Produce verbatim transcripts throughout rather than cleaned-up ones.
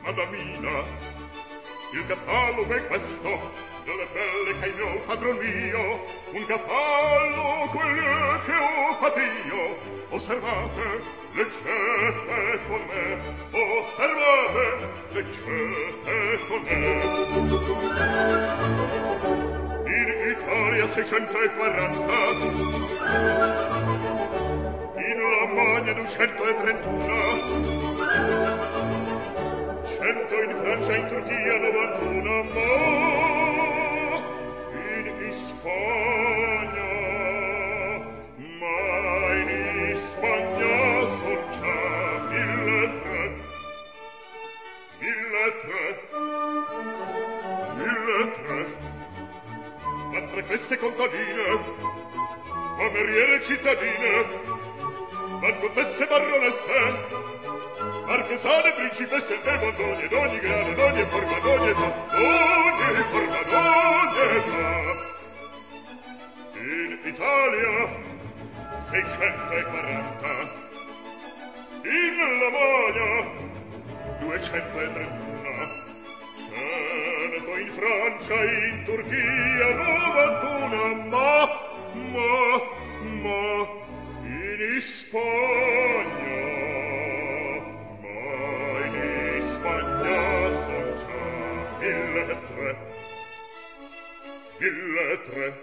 Adamina, il catalogo è questo, delle belle che mio padron mio, un catalogo quello che ho fatto io. Osservate, leggete con me, osservate, leggete con me. In Italia seicentoquaranta, in Lamagna duecentotrentuno, cento in Francia, in Turchia novantuno, ma in Spagna, ma in Spagna son già mille tre, mille tre, mille tre. Ma tra queste contadine, cameriere cittadine, barontesse, baronesse, marchesane, principesse, devono d'ogni grado, d'ogni forma, d'ogni età, d'ogni forma, d'ogni età. In Italia seicentoquaranta, in Lamagna duecentotrentuno, cento in Francia, in Turchia novantuno, ma, ma, ma in Spagna, Spagna son già mille tre, mille tre,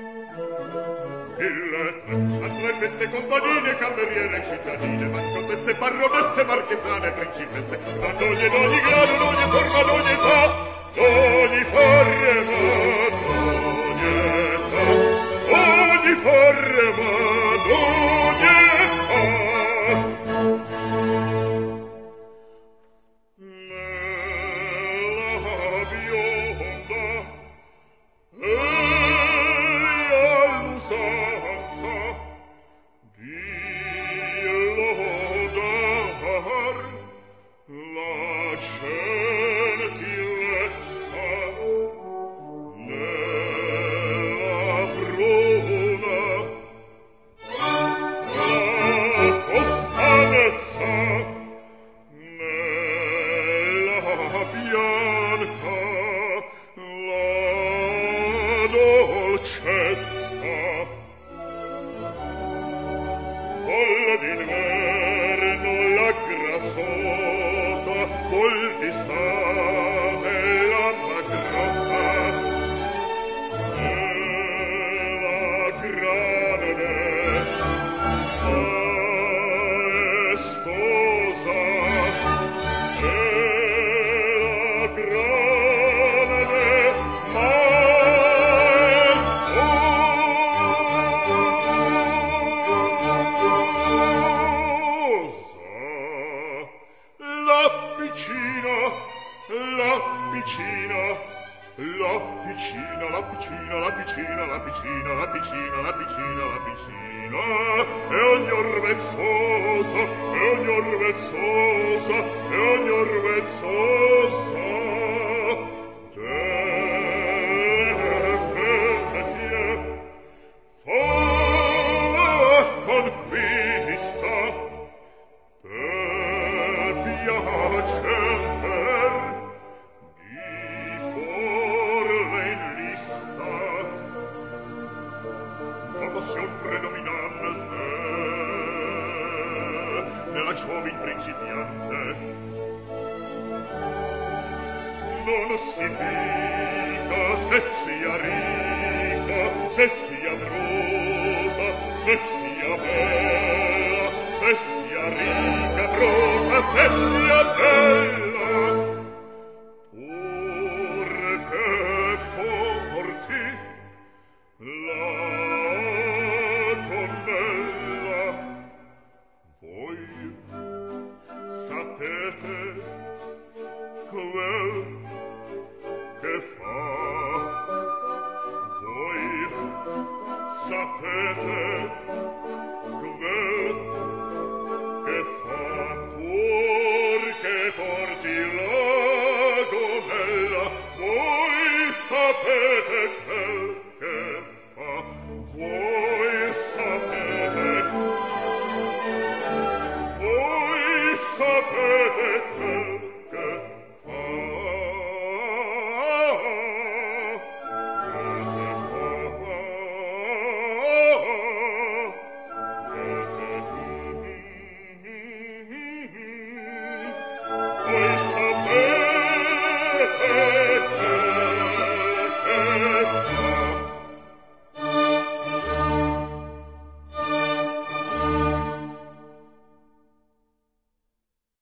mille tre. Ma tra queste contadine, cameriere cittadine, barontesse, baronesse, marchesane, principesse, d'ogni ed ogni grado, d'ogni forma, d'ogni età, d'ogni forma, d'ogni età, d'ogni forma, d'ogni età. Sapete quel che fa